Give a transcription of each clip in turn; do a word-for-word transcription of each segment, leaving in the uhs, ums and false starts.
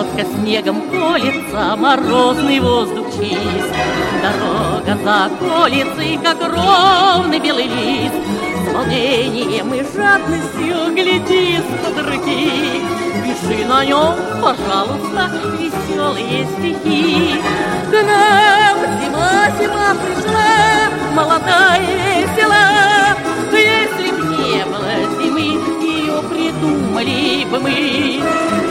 Редко снегом колется морозный воздух чист. Дорога за околицей, как ровный белый лист. С волнением и жадностью глядит под руки. Пиши на нем, пожалуйста, веселые стихи. К нам зима, зима пришла, молодая и весела. Если б не было зимы, ее придумали бы мы.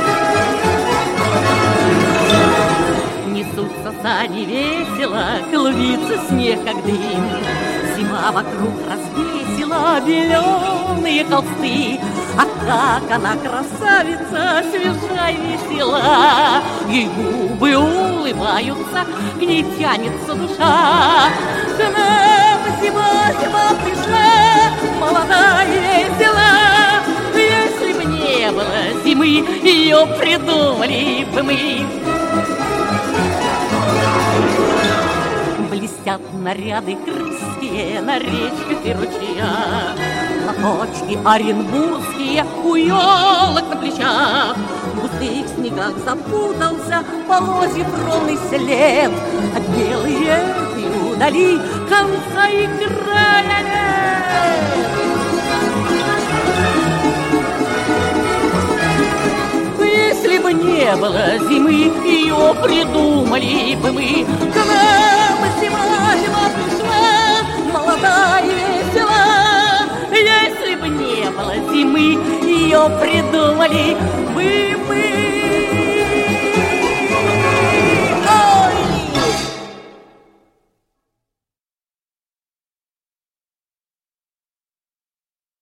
Несутся сани весело, клубится снег, как дым. Зима вокруг развесила беленые холсты. А как она красавица, свежа и весела. Ей губы улыбаются, к ней тянется душа. К нам зима, зима пришла, молодая и весела. Если бы не было зимы, ее придумали бы мы. Блестят наряды крымские на речках и ручьях, платочки оренбургские у елок на плечах. В густых снегах запутался полозьев ровный след, а белые ветви удали конца и края нет. Если бы не было зимы, ее придумали бы мы. К нам зима, зима пришла, молодая и весела. Если бы не было зимы, ее придумали бы мы.